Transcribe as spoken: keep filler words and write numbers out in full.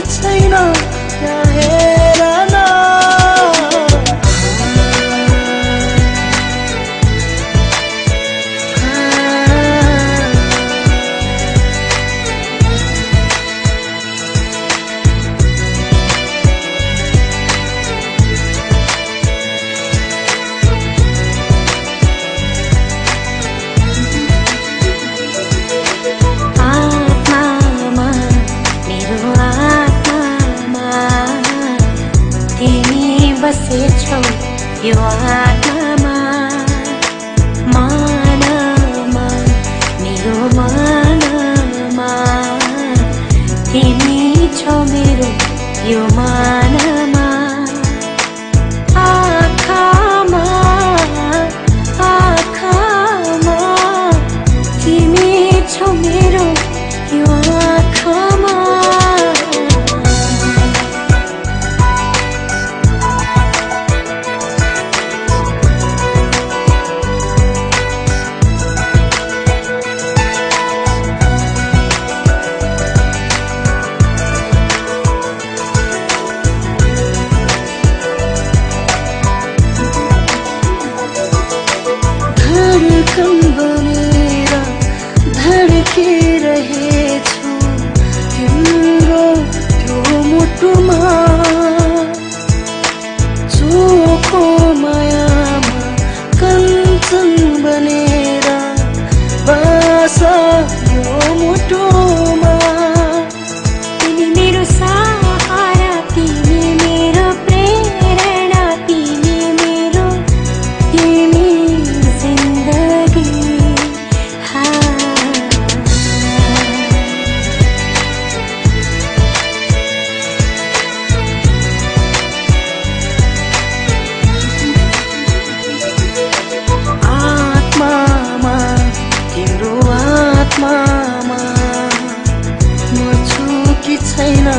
छैन यहाँ हेर न बसेछौ यो आत्मामा मनमा मेरो मनमा तिमी छौ मेरो यो मनमा आँखामा आँखामा तिमी छौ मेरो यो आँखामा धड़कन बनेर धड्किरहेछु तिम्रो त्यो मुटुमा चोखो मायामा कञ्चन बनेर बस यो मुटुमा तिमी मेरो सहारा तिमी मेरो प्रेरणा तिमी मेरो तिमी आत्मामा म छु कि छैन